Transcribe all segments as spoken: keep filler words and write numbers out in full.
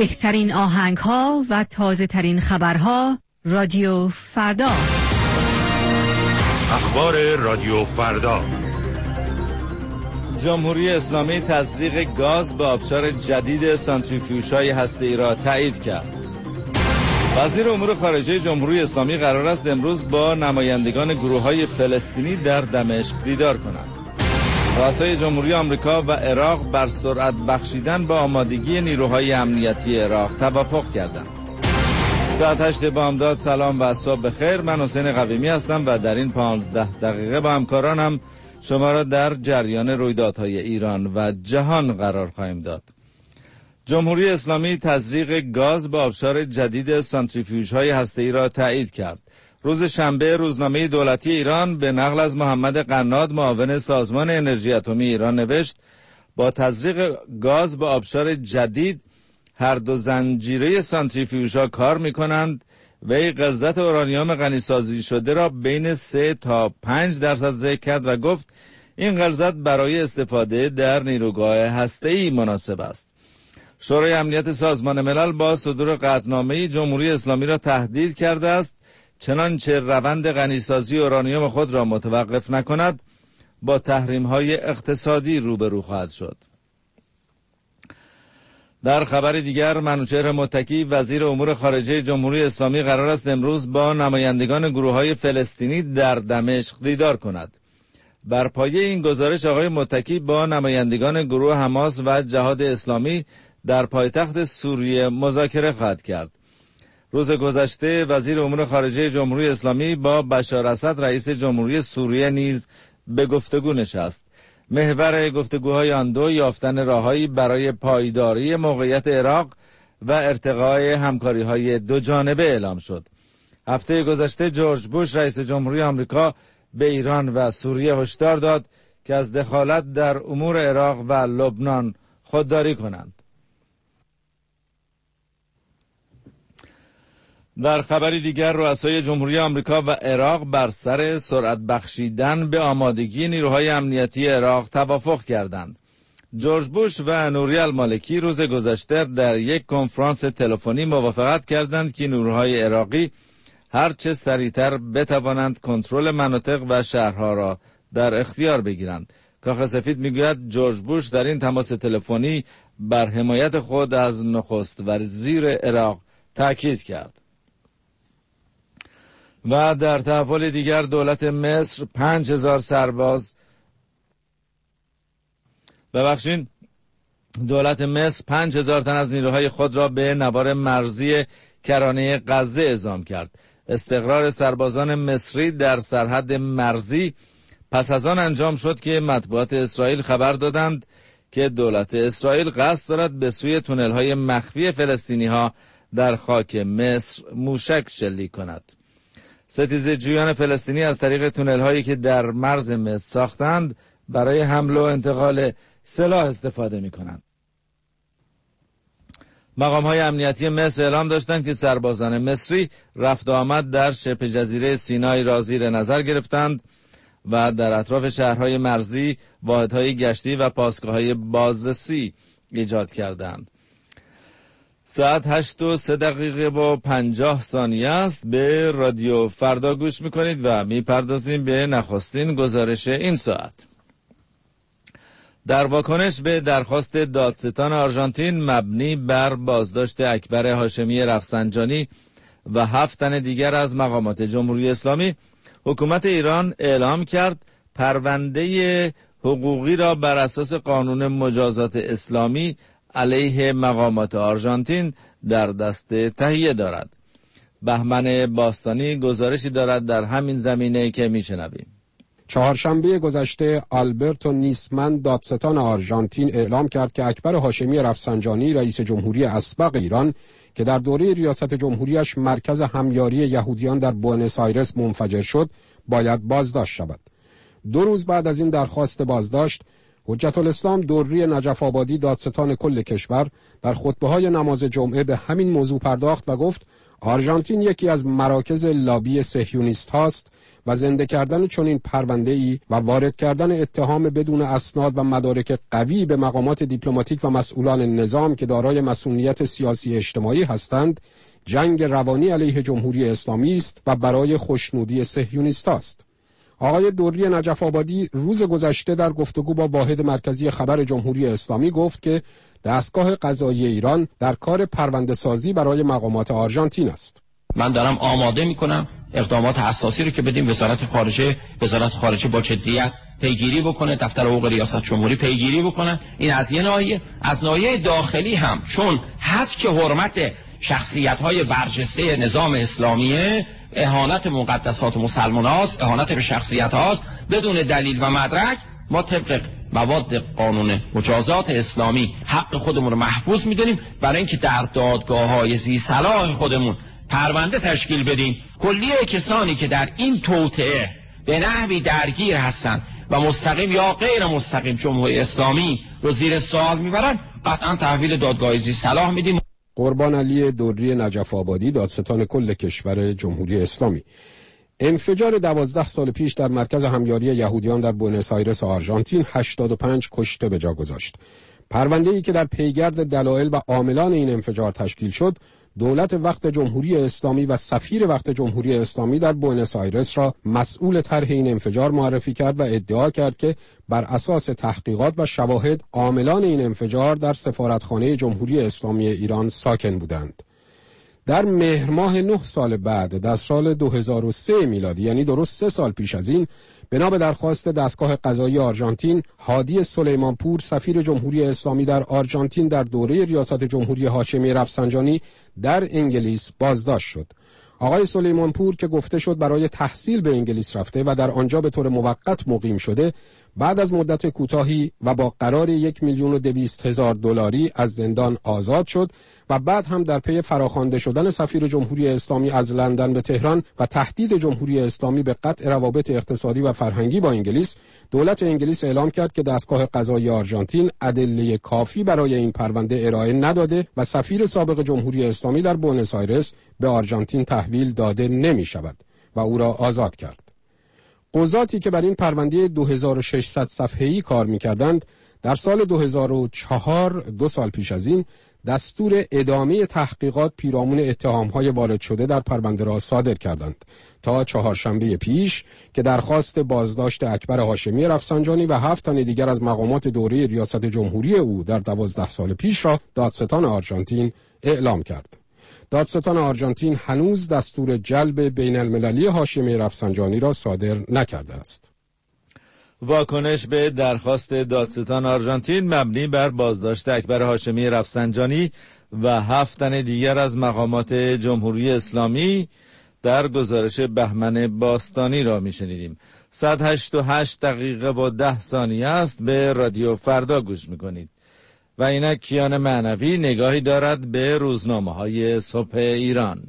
بهترین آهنگ ها و تازه ترین خبرها. رادیو فردا. اخبار رادیو فردا. جمهوری اسلامی تزریق گاز به آبشار جدید سانتریفیوژهای هسته‌ای را تایید کرد. وزیر امور خارجه جمهوری اسلامی قرار است امروز با نمایندگان گروه‌های فلسطینی در دمشق دیدار کنند. رؤسای جمهوری آمریکا و عراق بر سرعت بخشیدن با آمادگی نیروهای امنیتی عراق توافق کردند. ساعت هشت بامداد. سلام و صبح بخیر. من حسین قویمی هستم و در این پانزده دقیقه با همکارانم شما را در جریان رویدادهای ایران و جهان قرار خواهیم داد. جمهوری اسلامی تزریق گاز به آبشار جدید سانتریفیوژهای هسته‌ای را تایید کرد. روز شنبه روزنامه دولتی ایران به نقل از محمد قناد معاون سازمان انرژی اتمی ایران نوشت با تزریق گاز به آبشار جدید هر دو زنجیره سانتریفیوژها کار می‌کنند و غلظت اورانیوم غنی‌سازی شده را بین سه تا پنج درصد ذکر کرد و گفت این غلظت برای استفاده در نیروگاه هسته‌ای مناسب است. شورای امنیت سازمان ملل با صدور قطعنامه‌ای جمهوری اسلامی را تهدید کرده است چنانچه روند غنی‌سازی اورانیوم خود را متوقف نکند با تحریم‌های اقتصادی روبرو خواهد شد. در خبر دیگر، منوچهر متکی وزیر امور خارجه جمهوری اسلامی قرار است امروز با نمایندگان گروه‌های فلسطینی در دمشق دیدار کند. بر پایه این گزارش آقای متکی با نمایندگان گروه حماس و جهاد اسلامی در پایتخت سوریه مذاکره خواهد کرد. روز گذشته وزیر امور خارجه جمهوری اسلامی با بشار اسد رئیس جمهوری سوریه نیز به گفتگو نشست. محور گفتگوهای آن دو یافتن راههایی برای پایداری موقعیت عراق و ارتقای همکاری‌های دو جانبه اعلام شد. هفته گذشته جورج بوش رئیس جمهوری آمریکا به ایران و سوریه هشدار داد که از دخالت در امور عراق و لبنان خودداری کنند. در خبری دیگر، رؤسای جمهوری آمریکا و عراق بر سر سرعت بخشیدن به آمادگی نیروهای امنیتی عراق توافق کردند. جورج بوش و نوری المالکی روز گذشته در یک کنفرانس تلفنی موافقت کردند که نیروهای عراقی هرچه سریعتر بتوانند کنترل مناطق و شهرها را در اختیار بگیرند. کاخ سفید میگوید جورج بوش در این تماس تلفنی بر حمایت خود از نخست وزیر عراق تاکید کرد. و در تحول دیگر، دولت مصر پنج هزار سرباز ببخشید دولت مصر پنج هزار تن از نیروهای خود را به نوار مرزی کرانه غزه اعزام کرد. استقرار سربازان مصری در سرحد مرزی پس از آن انجام شد که مطبوعات اسرائیل خبر دادند که دولت اسرائیل قصد دارد به سوی تونل‌های مخفی فلسطینی‌ها در خاک مصر موشک شلیک کند. ستیزه جویان فلسطینی از طریق تونل‌هایی که در مرز مصر ساختند برای حمل و انتقال سلاح استفاده می‌کنند. مقام‌های امنیتی مصر اعلام داشتند که سربازان مصری رفت و آمد در شبه جزیره سینای را زیر نظر گرفتند و در اطراف شهرهای مرزی واحدهای گشتی و پاسگاه‌های بازرسی ایجاد کردند. ساعت هشت و سه دقیقه و پنجاه ثانیه است. به رادیو فردا گوش میکنید و میپردازیم به نخستین گزارش این ساعت. در واکنش به درخواست دادستان آرژانتین مبنی بر بازداشت اکبر هاشمی رفسنجانی و هفت تن دیگر از مقامات جمهوری اسلامی، حکومت ایران اعلام کرد پرونده حقوقی را بر اساس قانون مجازات اسلامی علیه مقامات آرژانتین در دست تهیه دارد. بهمن باستانی گزارشی دارد در همین زمینه که میشنویم. چهارشنبه گذشته آلبرتو نیسمن دادستان آرژانتین اعلام کرد که اکبر هاشمی رفسنجانی رئیس جمهوری اسبق ایران که در دوره ریاست جمهوریش مرکز همیاری یهودیان در بوئنوس آیرس منفجر شد باید بازداشت شود. دو روز بعد از این درخواست بازداشت، حجت الاسلام دوری نجف آبادی دادستان کل کشور در خطبه‌های نماز جمعه به همین موضوع پرداخت و گفت آرژانتین یکی از مراکز لابی صهیونیست هاست و زنده کردن چنین پرونده‌ای و وارد کردن اتهام بدون اسناد و مدارک قوی به مقامات دیپلماتیک و مسئولان نظام که دارای مسئولیت سیاسی اجتماعی هستند، جنگ روانی علیه جمهوری اسلامی است و برای خوشنودی صهیونیست است. آقای دوری نجف آبادی روز گذشته در گفتگو با واحد مرکزی خبر جمهوری اسلامی گفت که دستگاه قضایی ایران در کار پرونده سازی برای مقامات آرژانتین است. من دارم آماده میکنم اقدامات حساسی رو که بدیم وزارت خارجه وزارت خارجه با جدیت پیگیری بکنه، دفتر حقوق ریاست جمهوری پیگیری بکنه. این از یه ناحیه. از ناحیه داخلی هم چون حد که حرمت شخصیت‌های برجسته نظام اسلامیه، اهانت مقدسات مسلمان هاست، اهانت به شخصیت هاست، بدون دلیل و مدرک ما طبق مواد قانون مجازات اسلامی حق خودمون رو محفوظ می‌دونیم برای اینکه در دادگاه‌های ذی صلاح خودمون پرونده تشکیل بدیم. کلیه کسانی که در این توطئه به نحوی درگیر هستند و مستقیم یا غیر مستقیم جمهوری اسلامی رو زیر سوال میبرن، قطعا تحویل دادگاه ذی صلاح میدیم. قربان علی دوری نجف آبادی، دادستان کل کشور جمهوری اسلامی. انفجار دوازده سال پیش در مرکز همیاری یهودیان در بوئنوس آیرس آرژانتین هشتاد و پنج کشته به جا گذاشت. پرونده‌ای که در پیگرد دلایل و عاملان این انفجار تشکیل شد، دولت وقت جمهوری اسلامی و سفیر وقت جمهوری اسلامی در بوئنوس آیرس را مسئول طرح این انفجار معرفی کرد و ادعا کرد که بر اساس تحقیقات و شواهد عاملان این انفجار در سفارتخانه جمهوری اسلامی ایران ساکن بودند. در مهر ماه نه سال بعد، در سال دو هزار و سه میلادی، یعنی درست سه سال پیش از این، بنا به درخواست دستگاه قضایی آرژانتین، هادی سلیمانپور سفیر جمهوری اسلامی در آرژانتین در دوره ریاست جمهوری هاشمی رفسنجانی در انگلیس بازداشت شد. آقای سلیمانپور که گفته شد برای تحصیل به انگلیس رفته و در آنجا به طور موقت مقیم شده، بعد از مدت کوتاهی و با قرار یک میلیون و دویست هزار دلاری از زندان آزاد شد و بعد هم در پی فراخوانده شدن سفیر جمهوری اسلامی از لندن به تهران و تهدید جمهوری اسلامی به قطع روابط اقتصادی و فرهنگی با انگلیس، دولت انگلیس اعلام کرد که دستگاه قضایی آرژانتین ادله کافی برای این پرونده ارائه نداده و سفیر سابق جمهوری اسلامی در بوئنوس آیرس به آرژانتین تحویل داده نمی شود و او را آزاد کرد. قضاتی که بر این پرونده دو هزار و ششصد صفحه‌ای کار می‌کردند، در سال دو هزار و چهار، دو سال پیش از این، دستور ادامه تحقیقات پیرامون اتهام‌های وارد شده در پرونده را صادر کردند تا چهارشنبه پیش که درخواست بازداشت اکبر هاشمی رفسنجانی و هفت تن دیگر از مقامات دوره ریاست جمهوری او در دوازده سال پیش را دادستان آرژانتین اعلام کرد. دادستان آرژانتین هنوز دستور جلب بین المللی هاشمی رفسنجانی را صادر نکرده است. واکنش به درخواست دادستان آرژانتین مبنی بر بازداشت اکبر هاشمی رفسنجانی و هفت تن دیگر از مقامات جمهوری اسلامی در گزارش بهمن باستانی را میشنیدیم. صد و هشتاد و هشت دقیقه و ده ثانیه است. به رادیو فردا گوش میکنید و اینک کیان معنوی نگاهی دارد به روزنامه‌های صبح ایران.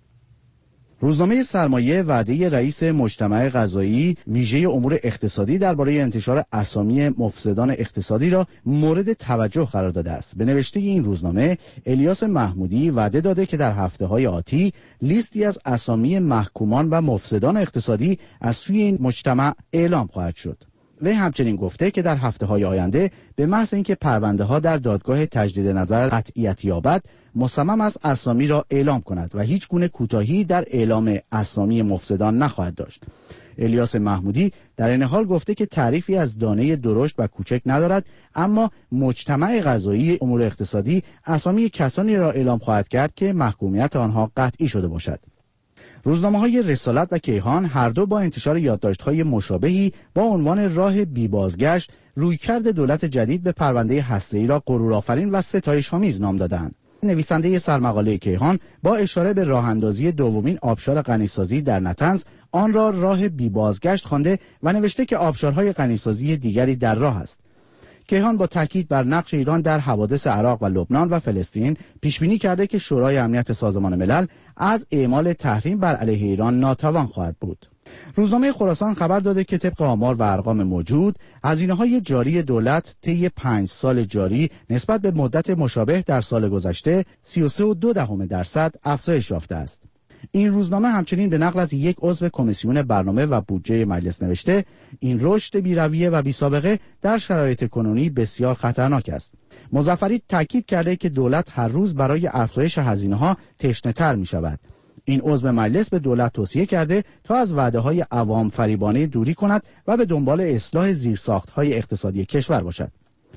روزنامه سرمایه وعده رئیس مجتمع قضایی ویژه امور اقتصادی درباره انتشار اسامی مفسدان اقتصادی را مورد توجه قرار داده است. به نوشته این روزنامه، الیاس محمودی وعده داده که در هفته‌های آتی لیستی از اسامی محکومان و مفسدان اقتصادی از سوی این مجتمع اعلام خواهد شد. وی همچنین گفته که در هفته‌های آینده به محض اینکه پرونده‌ها در دادگاه تجدید نظر قطعیت یابد، مصمم است اسامی را اعلام کند و هیچ گونه کوتاهی در اعلام اسامی مفسدان نخواهد داشت. الیاس محمودی در این حال گفته که تعریفی از دانه درشت و کوچک ندارد، اما مجتمع قضایی امور اقتصادی اسامی کسانی را اعلام خواهد کرد که محکومیت آنها قطعی شده باشد. روزنامه‌های رسالت و کیهان هر دو با انتشار یادداشت‌های مشابهی با عنوان راه بی بازگشت رویکرد دولت جدید به پرونده هسته‌ای را غرورآفرین و ستایش‌آمیز نام دادند. نویسنده سرمقاله کیهان با اشاره به راه‌اندازی دومین آبشار غنیسازی در نطنز آن را راه بی بازگشت خوانده و نوشته که آبشارهای غنیسازی دیگری در راه است. کیهان با تاکید بر نقش ایران در حوادث عراق و لبنان و فلسطین پیشبینی کرده که شورای امنیت سازمان ملل از اعمال تحریم بر علیه ایران ناتوان خواهد بود. روزنامه خراسان خبر داده که طبق آمار و ارقام موجود، هزینه‌های جاری دولت طی پنج سال جاری نسبت به مدت مشابه در سال گذشته سی و سه و دو دهم درصد افزایش یافته است. این روزنامه همچنین به نقل از یک عضو کمیسیون برنامه و بودجه مجلس نوشته این رشد بی‌رویه و بی‌سابقه در شرایط کنونی بسیار خطرناک است. مظفری تاکید کرده که دولت هر روز برای افزایش هزینه‌ها تشنه‌تر می‌شود. این عضو مجلس به دولت توصیه کرده تا از وعده‌های عوام فریبانه دوری کند و به دنبال اصلاح زیرساخت‌های اقتصادی کشور باشد.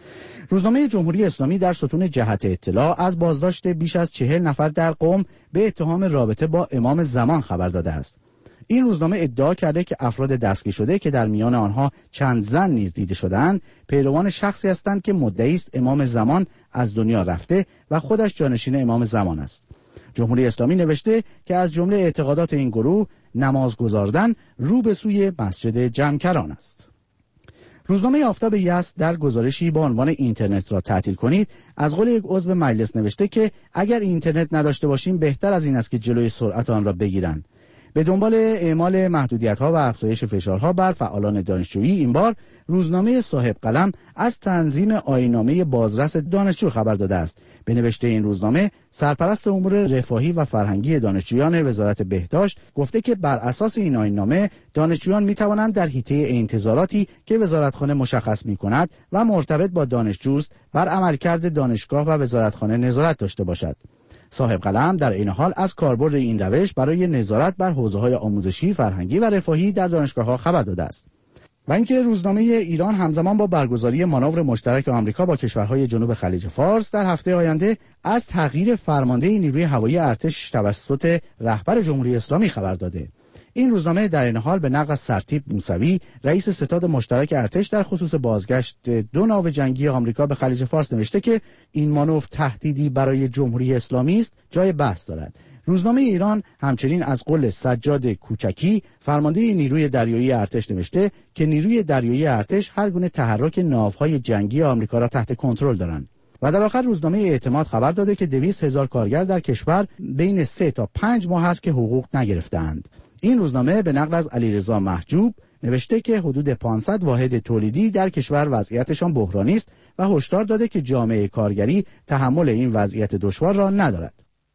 روزنامه جمهوری اسلامی در ستون جهت اطلاع از بازداشت بیش از چهل نفر در قم به اتهام رابطه با امام زمان خبر داده است. این روزنامه ادعا کرده که افراد دستگیر شده که در میان آنها چند زن نیز دیده شدند، پیروان شخصی هستند که مدعی است امام زمان از دنیا رفته و خودش جانشین امام زمان است. جمهوری اسلامی نوشته که از جمله اعتقادات این گروه نماز گزاردن رو به سوی مسجد جمکران است. روزنامه آفتاب یزد در گزارشی با عنوان اینترنت را تعطیل کنید از قول یک عضو مجلس نوشته که اگر اینترنت نداشته باشیم بهتر از این است که جلوی سرعت آن را بگیرند. به دنبال اعمال محدودیت‌ها و افزایش فشارها بر فعالان دانشجویی، این بار روزنامه صاحب قلم از تنظیم آیین‌نامه بازرس دانشجو خبر داده است. به نوشته این روزنامه، سرپرست امور رفاهی و فرهنگی دانشجویان وزارت بهداشت گفته که بر اساس این آیین‌نامه دانشجویان می‌توانند در حیطه انتظاراتی که وزارتخانه مشخص می‌کند و مرتبط با دانشجوست بر عملکرد دانشگاه و وزارتخانه نظارت داشته باشد. صاحب قلم در این حال از کاربرد این روش برای نظارت بر حوزه‌های آموزشی، فرهنگی و رفاهی در دانشگاه‌ها خبر داده است. و اینکه روزنامه ایران همزمان با برگزاری مانور مشترک آمریکا با کشورهای جنوب خلیج فارس در هفته آینده از تغییر فرمانده نیروی هوایی ارتش توسط رهبر جمهوری اسلامی خبر داده. این روزنامه در این حال به نقل از سرتیپ موسوی، رئیس ستاد مشترک ارتش در خصوص بازگشت دو ناو جنگی آمریکا به خلیج فارس نوشته که این مانور تهدیدی برای جمهوری اسلامی است، جای بحث دارد. روزنامه ایران همچنین از قول سجاد کوچکی، فرمانده نیروی دریایی ارتش نوشته که نیروی دریایی ارتش هر گونه تحرک ناوهای جنگی آمریکا را تحت کنترل دارند. و در آخر روزنامه اعتماد خبر داده که دویست هزار کارگر در کشور بین سه تا پنج ماه است که حقوق نگرفتند. این روزنامه به نقل از علیرضا محجوب نوشته که حدود پانصد واحد تولیدی در کشور وضعیتشان بحرانی است و هشدار داده که جامعه کارگری تحمل این وضعیت دشوار را ندارد.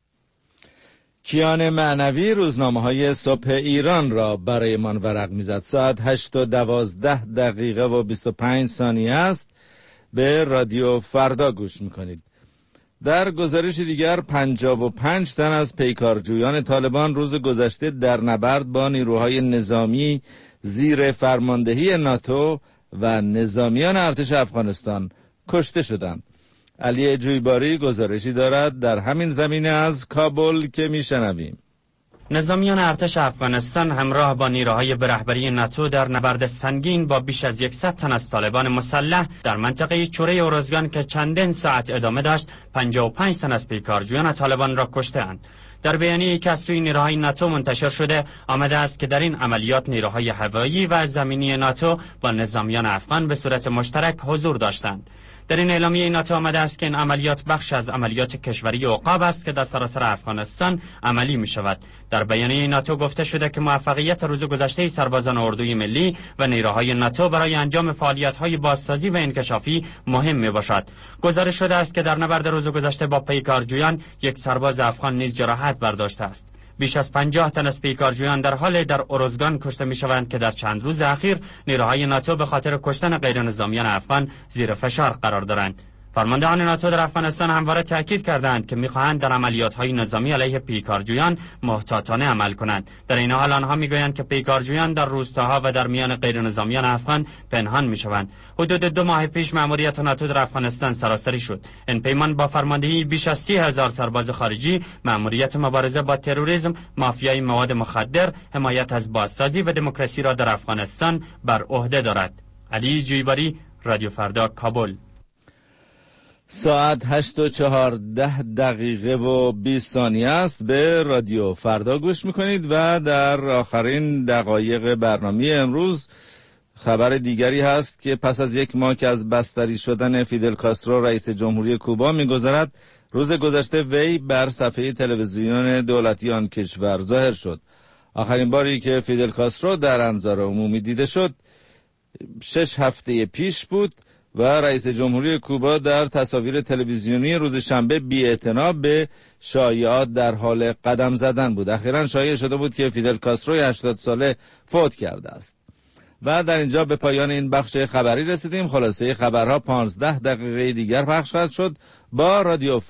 کیان معنوی روزنامه‌های صبح ایران را برای من ورق می‌زد. ساعت هشت و دوازده دقیقه و بیست و پنج ثانیه است. به رادیو فردا گوش می‌کنید. در گزارش دیگر، پنجاه و پنج تن از پیکارجویان طالبان روز گذشته در نبرد با نیروهای نظامی زیر فرماندهی ناتو و نظامیان ارتش افغانستان کشته شدند. علی جویباری گزارشی دارد در همین زمینه از کابل که میشنویم. نظامیان ارتش افغانستان همراه با نیروهای به رهبری ناتو در نبرد سنگین با بیش از صد تن از طالبان مسلح در منطقه چوره اورزگان که چندین ساعت ادامه داشت، پنجاه و پنج تن از پیکارجویان طالبان را کشته‌اند. در بیانیه‌ای که از سوی نیروهای ناتو منتشر شده آمده است که در این عملیات نیروهای هوایی و زمینی ناتو با نظامیان افغان به صورت مشترک حضور داشتند. در این اعلامیه ناتو آمده است که این عملیات بخش از عملیات کشوری عقاب است که در سراسر افغانستان عملی می شود. در بیانیه ناتو گفته شده که موفقیت روز گذشته سربازان اردوی ملی و نیروهای ناتو برای انجام فعالیت‌های بازسازی و انکشافی مهم می باشد. گزارش شده است که در نبرد روز گذشته با پیکارجویان یک سرباز افغان نیز جراحت برداشته است. بیش از پنجاه تن از پیکارجویان در حال در اورزگان کشته می‌شوند که در چند روز اخیر نیروهای ناتو به خاطر کشتن غیر نظامیان افغان زیر فشار قرار دارند. فرماندهان ناتو در افغانستان همواره تاکید کردند که می‌خواهند در عملیات‌های نظامی علیه پیکارجویان محتاطانه عمل کنند. در این حال آنها می‌گویند که پیکارجویان در روستاها و در میان غیر نظامیان افغان پنهان می‌شوند. حدود دو ماه پیش مأموریت ناتو در افغانستان سراسری شد. این پیمان با فرماندهی بیش از سی هزار سرباز خارجی مأموریت مبارزه با تروریسم، مافیای مواد مخدر، حمایت از بازسازی و دموکراسی را در افغانستان بر عهده دارد. علی جویباری، رادیو فردا، کابل. ساعت هشت و چهارده دقیقه و بیست ثانیه است. به رادیو فردا گوش میکنید و در آخرین دقایق برنامه امروز خبر دیگری هست که پس از یک ماه که از بستری شدن فیدل کاسترو رئیس جمهوری کوبا میگذرد، روز گذشته وی بر صفحه تلویزیون دولتی آن کشور ظاهر شد. آخرین باری که فیدل کاسترو در انظار عمومی دیده شد شش هفته پیش بود و رئیس جمهوری کوبا در تصاویر تلویزیونی روز شنبه بی‌اعتنا به شایعات در حال قدم زدن بود. اخیراً شایع شده بود که فیدل کاسترو هشتاد ساله فوت کرده است. و در اینجا به پایان این بخش خبری رسیدیم. خلاصه خبرها پانزده دقیقه دیگر پخش خواهد شد با رادیو